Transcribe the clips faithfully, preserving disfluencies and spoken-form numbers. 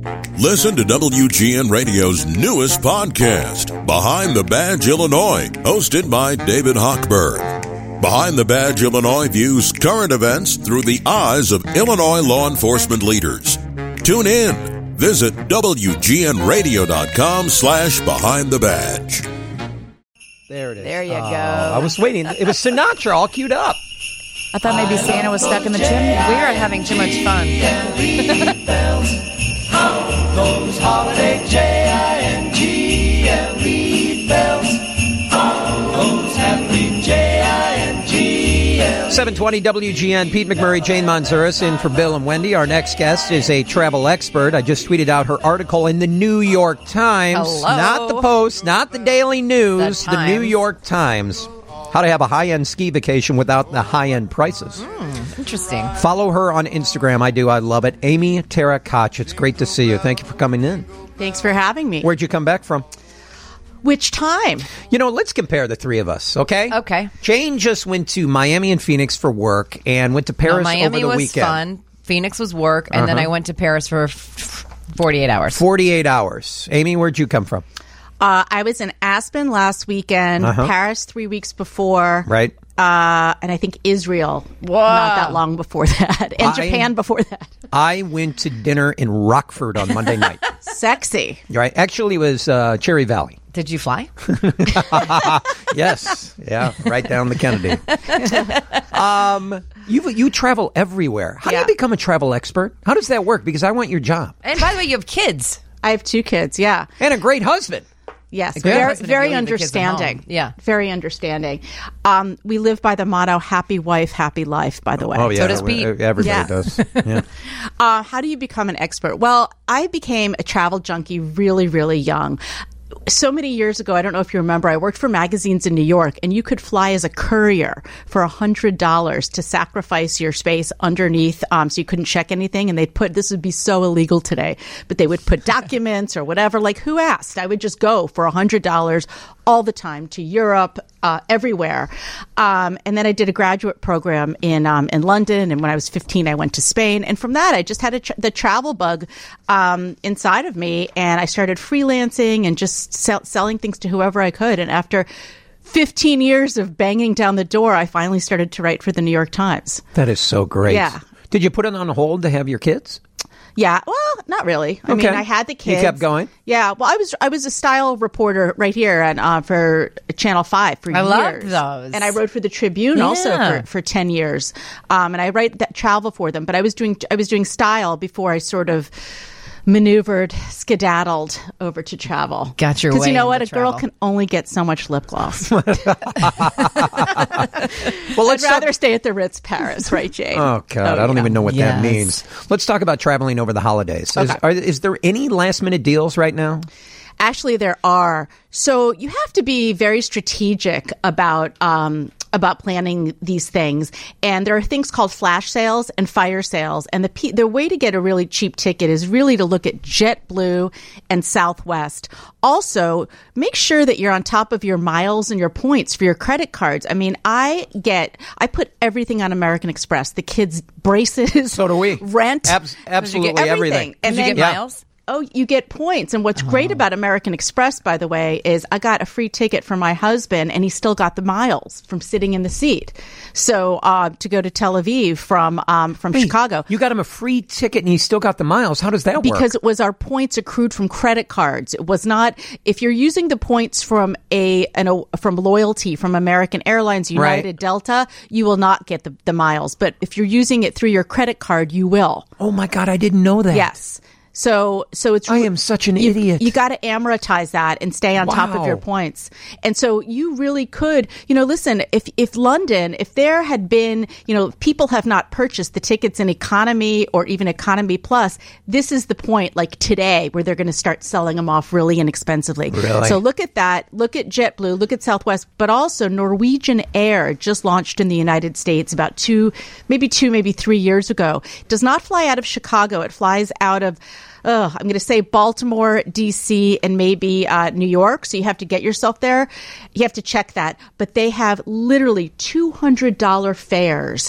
Listen to W G N Radio's newest podcast, Behind the Badge Illinois, hosted by David Hochberg. Behind the Badge Illinois views current events through the eyes of Illinois law enforcement leaders. Tune in. Visit W G N radio dot com slash behind the badge. There it is. There you oh, go. I was waiting. It was Sinatra all queued up. I thought maybe Santa was stuck in the chimney. We are having too much fun. Those holiday J I N G L E bells. Those happy J I N G L E. seven twenty W G N, Pete McMurray, Jane Manzuris in for Bill and Wendy. Our next guest is a travel expert. I just tweeted out her article in the New York Times. Hello. Not the Post, not the Daily News, The the New Times. York Times. How to have a high-end ski vacation without the high-end prices. Mm, interesting. Follow her on Instagram. I do. I love it. Amy Tara Koch. It's great to see you. Thank you for coming in. Thanks for having me. Where'd you come back from? Which time? You know, let's compare the three of us, okay? Okay. Jane just went to Miami and Phoenix for work and went to Paris No, Miami over the was weekend. fun. Phoenix was work, and then Uh-huh. I went to Paris for f- forty-eight hours. forty-eight hours. Amy, where'd you come from? Uh, I was in Aspen last weekend, Uh-huh. Paris three weeks before, Right. uh, and I think Israel Whoa. not that long before that, and I- Japan before that. I went to dinner in Rockford on Monday night. Sexy. Right? Actually, it was uh, Cherry Valley. Did you fly? Yes. Yeah. Right down the Kennedy. um, you you travel everywhere. How do Yeah. you become a travel expert? How does that work? Because I want your job. And by the way, you have kids. I have two kids. Yeah. And a great husband. Yes, good very, husband if very you leave the kids at home. understanding. Yeah. Very understanding. Um, we live by the motto, happy wife, happy life, by the way. Oh, yeah. does Pete. Everybody Yeah. does. Yeah. Uh, how do you become an expert? Well, I became a travel junkie really, really young. So many years ago, I don't know if you remember, I worked for magazines in New York, and you could fly as a courier for one hundred dollars to sacrifice your space underneath um, so you couldn't check anything. And they'd put, this would be so illegal today, but they would put documents or whatever. Like, who asked? I would just go for one hundred dollars all the time to Europe, uh, everywhere. Um, and then I did a graduate program in um, in London. And when I was fifteen, I went to Spain. And from that, I just had a tra- the travel bug um, inside of me. And I started freelancing and just sell- selling things to whoever I could. And after fifteen years of banging down the door, I finally started to write for the New York Times. That is so great. Yeah. Did you put it on hold to have your kids? Yeah, well, not really. I Okay. mean, I had the You kids. kept going? Yeah, well, I was I was a style reporter right here and uh, for Channel Five for I years. loved those. And I wrote for the Tribune also Yeah. for, for ten years. Um, and I write that travel for them. But I was doing I was doing style before I sort of maneuvered, skedaddled over to travel. Got your Because way you know what, a into girl travel. can only get so much lip gloss. Well, I'd let's talk- rather stay at the Ritz Paris, right, Jane? Oh, God. I don't yeah. even know what that Yes. means. Let's talk about traveling over the holidays. Is, Okay. are, is there any last-minute deals right now? Actually, there are. So you have to be very strategic about um, about planning these things. And there are things called flash sales and fire sales. And the pe- the way to get a really cheap ticket is really to look at JetBlue and Southwest. Also, make sure that you're on top of your miles and your points for your credit cards. I mean, I get I put everything on American Express. The kids' braces, So do we. rent, Abs- absolutely everything. everything. And Did you then get miles? Oh, you get points. And what's great about American Express, by the way, is I got a free ticket for my husband, and he still got the miles from sitting in the seat. So uh, to go to Tel Aviv from um, from Wait, Chicago. You got him a free ticket and he still got the miles. How does that work? Because it was our points accrued from credit cards. It was not, if you're using the points from a, an, a from loyalty from American Airlines, United, Right. Delta, you will not get the, the miles. But if you're using it through your credit card, you will. Oh, my God, I didn't know that. Yes. So, so it's. I am such an you, idiot. You got to amortize that and stay on top of Wow. your points. And so you really could, you know, listen, if, if London, if there had been, you know, people have not purchased the tickets in economy or even economy plus, this is the point like today where they're going to start selling them off really inexpensively. Really? So look at that. Look at JetBlue, look at Southwest, but also Norwegian Air just launched in the United States about two, maybe two, maybe three years ago. Does not fly out of Chicago. It flies out of Uh, I'm going to say Baltimore, D C, and maybe uh, New York. So you have to get yourself there. You have to check that. But they have literally two hundred dollars fares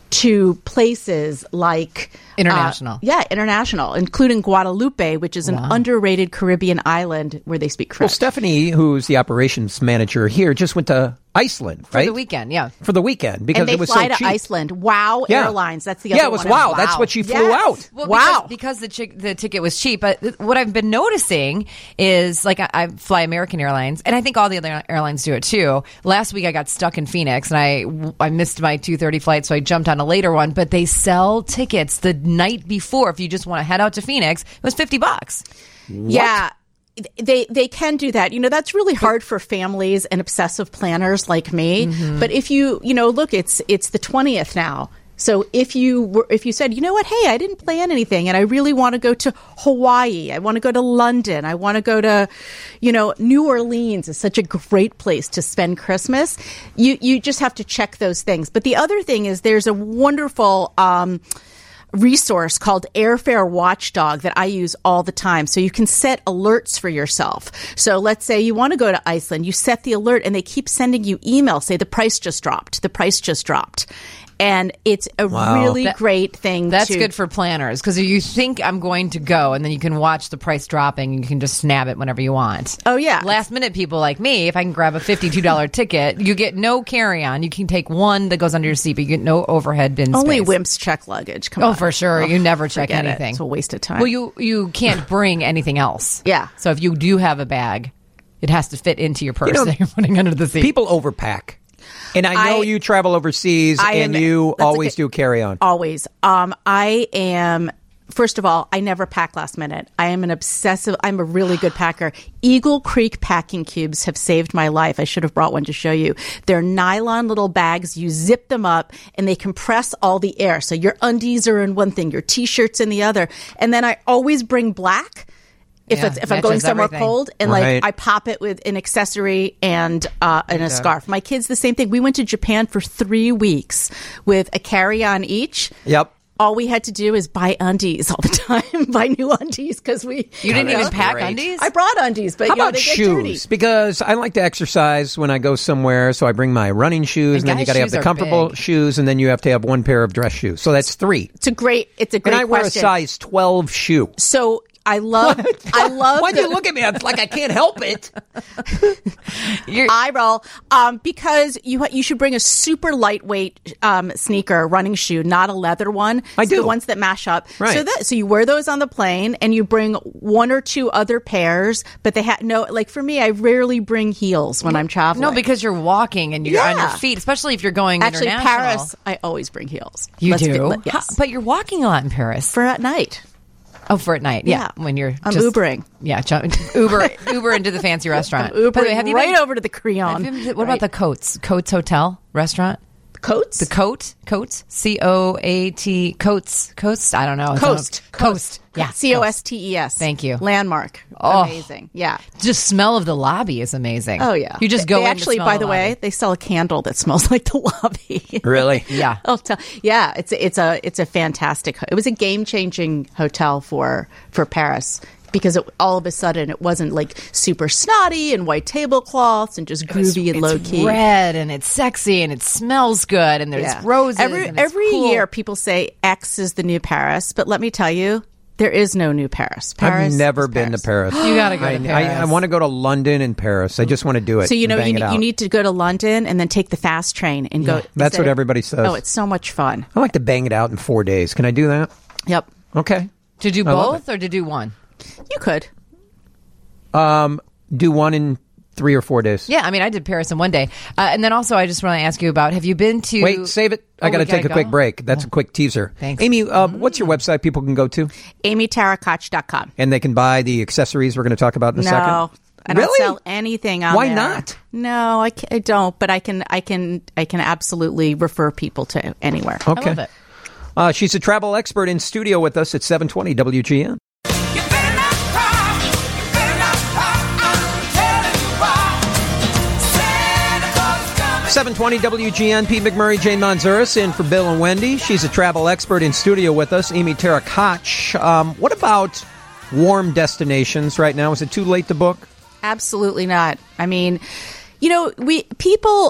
to places like International. Uh, yeah, international, including Guadalupe, which is an Wow. underrated Caribbean island where they speak Well, French. Stephanie, who's the operations manager here, just went to Iceland, For right? the weekend, yeah. For the weekend, because and they it was fly so to cheap. Iceland. Wow Yeah. Airlines. That's the Yeah, other it was one. wow. That's what she flew Yes. out. Well, Wow. Because, because the chick, the ticket was cheap. But th- what I've been noticing is, like, I, I fly American Airlines, and I think all the other airlines do it too. Last week I got stuck in Phoenix, and I I missed my two thirty flight, so I jumped on a later one. But they sell tickets the night before. If you just want to head out to Phoenix, it was fifty bucks. Yeah. They they can do that. You know, that's really hard for families and obsessive planners like me. Mm-hmm. But if you, you know, look, it's it's the twentieth now. So if you were, if you said, you know what, hey, I didn't plan anything and I really want to go to Hawaii, I want to go to London, I want to go to, you know, New Orleans is such a great place to spend Christmas. You you just have to check those things. But the other thing is there's a wonderful um resource called Airfare Watchdog that I use all the time. So you can set alerts for yourself. So let's say you want to go to Iceland, you set the alert and they keep sending you emails, say the price just dropped, the price just dropped. And it's a Wow. really That- great thing. That's to, good for planners because you think I'm going to go, and then you can watch the price dropping. And you can just snap it whenever you want. Oh, yeah. Last minute people like me, if I can grab a fifty-two dollars ticket, you get no carry on. You can take one that goes under your seat, but you get no overhead bin Only space. wimps check luggage. Come Oh, on. for sure. You never check forget it. anything. It's a waste of time. Well, you you can't bring anything else. Yeah. So if you do have a bag, it has to fit into your purse You know, that you're putting under the seat. People overpack. And I know I- you travel overseas I and am- you that's a always good- do carry on. Always. Um, I am. First of all, I never pack last minute. I am an obsessive, I'm a really good packer. Eagle Creek packing cubes have saved my life. I should have brought one to show you. They're nylon little bags. You zip them up and they compress all the air. So your undies are in one thing, your t-shirts in the other. And then I always bring black. If Yeah, it's if I'm going matches somewhere everything. cold, and Right. like I pop it with an accessory and uh, and a scarf. My kids the same thing. We went to Japan for three weeks with a carry-on each. Yep. All we had to do is buy undies all the time, buy new undies because we. you didn't Oh, even that's pack great. undies? I brought undies, but How you know, about they get dirty. shoes? Because I like to exercise when I go somewhere, so I bring my running shoes, and, And then you guys' got to have shoes the are comfortable big. shoes, and then you have to have one pair of dress shoes. So that's three. It's a great. It's a great And I wear question. a size twelve shoe. So I love. I love. Why do the- you look at me? It's like I can't help it. eye roll um, because you you should bring a super lightweight um, sneaker, running shoe, not a leather one. I It's the do. ones that mash up. Right. So that so you wear those on the plane, and you bring one or two other pairs. But they have no like for me, I rarely bring heels when I'm traveling. No, because you're walking and you're on your Yeah. feet, especially if you're going actually international. Paris, I always bring heels. You Let's do? be- let- How- yes. but you're walking a lot in Paris. for at night. Oh, for at night. Yeah. Yeah. When you're I'm just, Ubering. Yeah. Jump, Uber, Uber into the fancy restaurant. Uber By the way, have you right been, over to the have Creon. you been- what about the Coates? Coates Hotel restaurant? coats? The Coat? Coates? C O A T. Coates? Coates? I don't know. It's Coast. on- Coast. Yeah. C O S T E S. Thank you. Landmark. Oh. Amazing. Yeah. Just smell of the lobby is amazing. Oh yeah. You just They- go they in to actually, smell by the way, lobby. they sell a candle that smells like the lobby. Really? Yeah. I'll tell. Yeah, it's a, it's a it's a fantastic. It was a game changing hotel for for Paris because it, all of a sudden it wasn't like super snotty and white tablecloths and just groovy and It's low key. red and it's sexy and it smells good and there's Yeah. roses. Every and it's every cool. year, people say X is the new Paris, but let me tell you, there is no new Paris. Paris I've never is been to Paris. You gotta go I, to I, Paris. I want to go to London and Paris. I just want to do it. So you know and bang you it need, out. you need to go to London and then take the fast train and go. That's instead what of- everybody says. Oh, it's so much fun. I like to bang it out in four days. Can I do that? Yep, Okay. To do I love both or to do one? you could. Um, do one in three or four days. Yeah, I mean, I did Paris in one day. Uh, and then also, I just want to ask you about, have you been to... Wait, save it. I Oh, got to we gotta take a go? quick break. That's a quick teaser. Thanks. Amy, uh, what's your website people can go to? Amy Tara Koch dot com. And they can buy the accessories we're going to talk about in a No, second? I don't Really? sell anything on Why there. not? No, I, ca- I don't. But I can, I can, I can absolutely refer people to anywhere. Okay. I love it. Uh, she's a travel expert in studio with us at seven twenty W G N. You better not cry. You better not cry. I'm telling you why. Santa Claus is coming. seven twenty W G N, Pete McMurray, Jane Manzuris in for Bill and Wendy. She's a travel expert in studio with us, Amy Tara Koch. Um, what about warm destinations right now? Is it too late to book? Absolutely not. I mean, you know, we people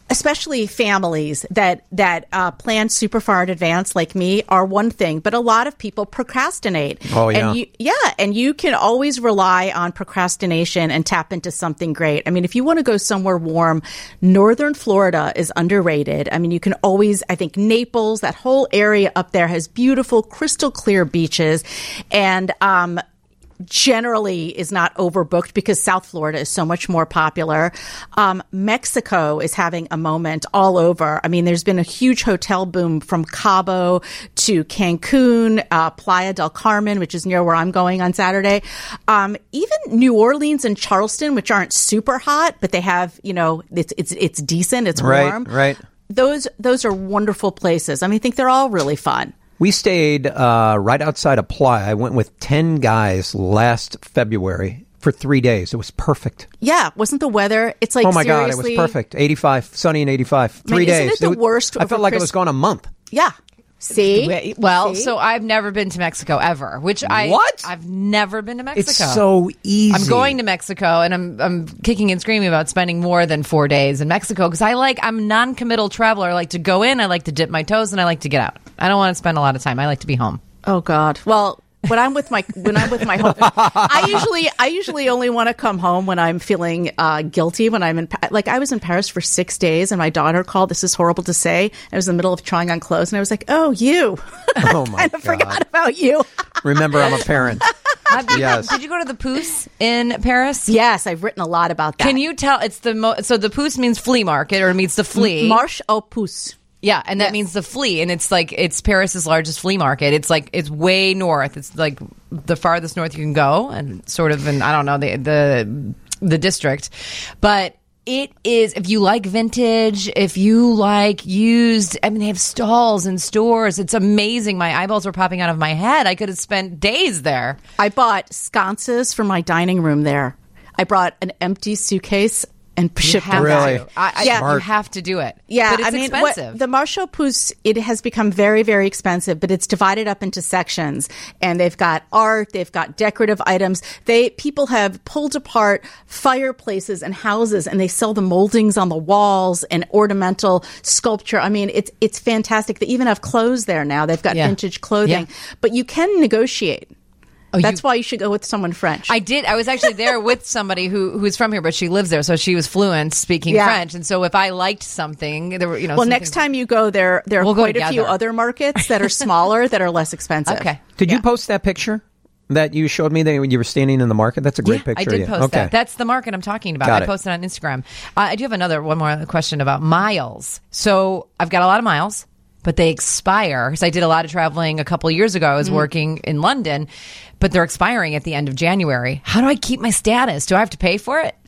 especially families that that uh, plan super far in advance, like me, are one thing. But a lot of people procrastinate. Oh, yeah. And you, yeah, and you can always rely on procrastination and tap into something great. I mean, if you want to go somewhere warm, northern Florida is underrated. I mean, you can always, I think Naples, that whole area up there has beautiful, crystal clear beaches. And, um, generally is not overbooked because South Florida is so much more popular. Um, Mexico is having a moment all over. I mean, there's been a huge hotel boom from Cabo to Cancun, uh, Playa del Carmen, which is near where I'm going on Saturday. Um, even New Orleans and Charleston, which aren't super hot, but they have, you know, it's, it's, it's decent. It's Right, warm. right. Those, those are wonderful places. I mean, I think they're all really fun. We stayed uh, right outside of Playa. I went with ten guys last February for three days. It was perfect. Yeah, wasn't the weather? It's like, oh my God, it seriously- was perfect. eighty-five, sunny and eighty-five. Three I mean, isn't days. it the was- worst I felt over like I Christ- was gone a month. Yeah. See? Wait, Well, See? so I've never been to Mexico ever, which I What? I've never been to Mexico. It's so easy. I'm going to Mexico, and I'm I'm kicking and screaming about spending more than four days in Mexico because I like I'm a non-committal traveler. I like to go in, I like to dip my toes, and I like to get out. I don't want to spend a lot of time. I like to be home. Oh God. Well, when I'm with my when I'm with my home, I usually I usually only want to come home when I'm feeling uh, guilty. When I'm in Pa- like I was in Paris for six days, and my daughter called. This is horrible to say. I was in the middle of trying on clothes, and I was like, "Oh, you." Oh my I kind God. of forgot about you. Remember, I'm a parent. Have you- Yes. Did you go to the Pouce in Paris? Yes, I've written a lot about that. Can you tell? It's the mo- so the Pouce means flea market or it means the flea. Marche aux Puces? Yeah, and that Yes. means the flea, and it's like it's Paris's largest flea market. It's like it's way north. It's like the farthest north you can go, and sort of in I don't know the the the district, but it is if you like vintage, if you like used. I mean, they have stalls and stores. It's amazing. My eyeballs were popping out of my head. I could have spent days there. I bought sconces for my dining room there. I brought an empty suitcase and shipped them Really? back. I, I, Yeah. you have to do it. Yeah, but it's I mean, expensive. What, the Marche aux Puces, it has become very, very expensive, but it's divided up into sections, and they've got art, they've got decorative items. They people have pulled apart fireplaces and houses, and they sell the moldings on the walls and ornamental sculpture. I mean, it's it's fantastic. They even have clothes there now. They've got Yeah. vintage clothing, Yeah. but you can negotiate. Oh, That's you- why you should go with someone French. I did. I was actually there with somebody who who's from here, but she lives there, so she was fluent speaking Yeah. French. And so if I liked something, there were you know. well, some next things- time you go there, there are We'll go quite a few together. other markets that are smaller that are less expensive. Okay. Did you post that picture that you showed me that when you were standing in the market? That's a great Yeah, picture. I did yeah. post okay. that. That's the market I'm talking about. Got I it. posted on Instagram. Uh, I do have another one more question about miles. So I've got a lot of miles, but they expire because I did a lot of traveling a couple years ago. I was working in London, but they're expiring at the end of January. How do I keep my status? Do I have to pay for it?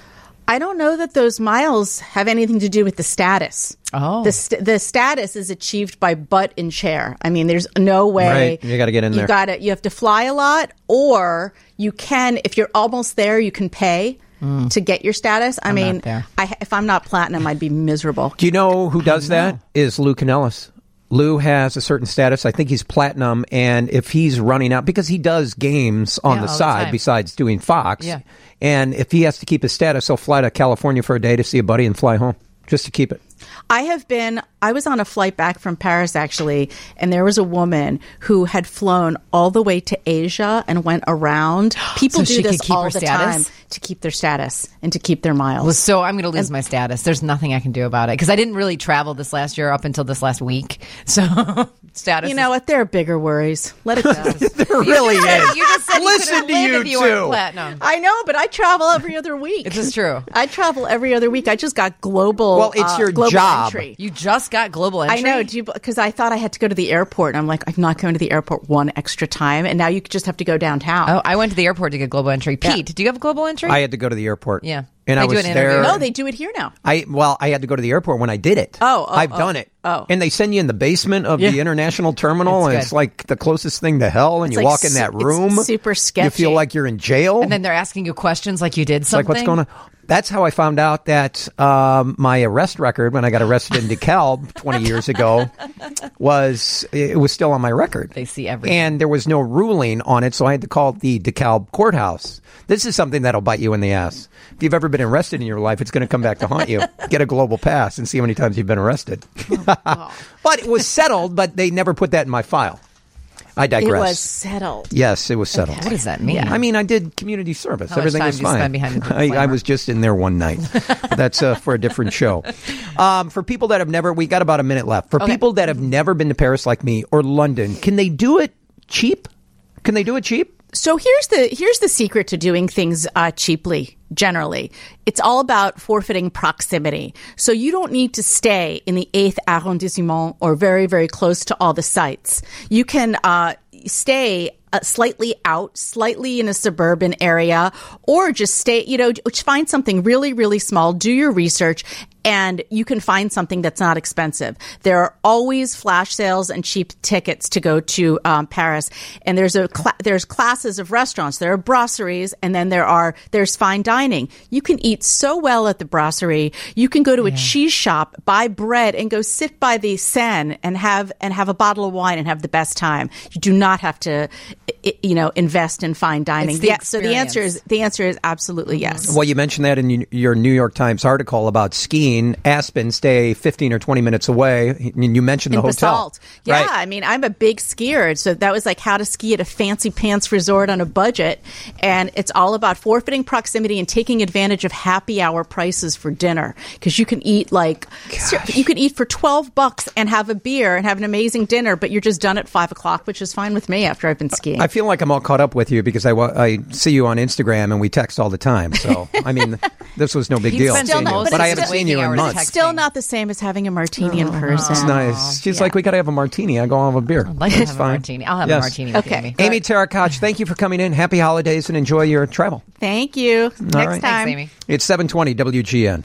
I don't know that those miles have anything to do with the status. Oh. The st- the status is achieved by butt in chair. I mean, there's no way. Right. You gotta get in you there. Got You have to fly a lot, or you can, if you're almost there, you can pay to get your status. I I'm mean, not there. I, if I'm not platinum, I'd be miserable. Do you know who does that? Is Lou Canellis. Lou has a certain status. I think he's platinum, and if he's running out, because he does games on Yeah, the all the side time. besides doing Fox, Yeah. and if he has to keep his status, he'll fly to California for a day to see a buddy and fly home just to keep it. I have been, I was on a flight back from Paris actually, and there was a woman who had flown all the way to Asia and went around. People So do she could this keep all her the status? time to keep their status and to keep their miles. Well, so I'm going to lose my status. There's nothing I can do about it because I didn't really travel this last year up until this last week. So status. You know what? There are bigger worries. Let it go. There really is. is. You just said you Listen couldn't to live you if you two. weren't platinum. I know, but I travel every other week. This is true. I travel every other week. I just got global. Well, it's uh, your global job. entry. You just got global entry. I know, because I thought I had to go to the airport, and I'm like, I'm not going to the airport one extra time, and now you just have to go downtown. Oh, I went to the airport to get global entry. Pete, do you have global entry? I had to go to the airport. Yeah. And They I do was an there. interview. No, they do it here now. I well, I had to go to the airport when I did it. Oh, oh, I've oh, done it. oh. And they send you in the basement of Yeah. the international terminal, It's and good. it's like the closest thing to hell. And It's you like walk in su- that it's room, super sketchy. You feel like you're in jail. and then they're asking you questions like you did it's something. like, what's going on? That's how I found out that um, my arrest record when I got arrested in DeKalb twenty years ago was it was still on my record. They see everything. And there was no ruling on it, so I had to call the DeKalb courthouse. This is something that'll bite you in the ass. If you've ever been arrested in your life, it's going to come back to haunt you. Get a global pass and see how many times you've been arrested. But it was settled, but they never put that in my file. I digress. It was settled. Yes, it was settled. What does that mean? I mean, I did community service. How much Everything time was did you fine. spend behind the I, I disclaimer? was just in there one night. That's uh, for a different show. Um, for people that have never, we got about a minute left. For Okay. people that have never been to Paris like me or London, can they do it cheap? Can they do it cheap? So here's the here's the secret to doing things uh, cheaply. Generally, it's all about forfeiting proximity. So you don't need to stay in the eighth arrondissement or very very close to all the sites. You can uh, stay uh, slightly out, slightly in a suburban area, or just stay. You know, just find something really really small. Do your research. And you can find something that's not expensive. There are always flash sales and cheap tickets to go to um, Paris. And there's a cl- there's classes of restaurants. There are brasseries, and then there are there's fine dining. You can eat so well at the brasserie. You can go to a cheese shop, buy bread, and go sit by the Seine and have and have a bottle of wine and have the best time. You do not have to, i- you know, invest in fine dining. It's the Yeah, so the answer experience. is the answer is absolutely yes. Well, you mentioned that in your New York Times article about skiing. Aspen, stay fifteen or twenty minutes away. You mentioned the in hotel. Basalt. Yeah, Right. I mean, I'm a big skier, so that was like how to ski at a fancy pants resort on a budget. And it's all about forfeiting proximity and taking advantage of happy hour prices for dinner, because you can eat like you can eat for twelve bucks and have a beer and have an amazing dinner, but you're just done at five o'clock, which is fine with me after I've been skiing. I feel like I'm all caught up with you because I, wa- I see you on Instagram and we text all the time. So, I mean, this was no big He deal. spends seeing you. most But of I his haven't seen you waking in hours months. texting. Still not the same as having a martini in person. It's nice. She's like, we got to have a martini. I go, I'll have a beer. I'd like to That's have fine. a martini. I'll have Yes. a martini with Okay. Amy. Amy Tarakach, thank you for coming in. Happy holidays and enjoy your travel. Thank you. Next right. time. Thanks, Amy. It's seven twenty W G N.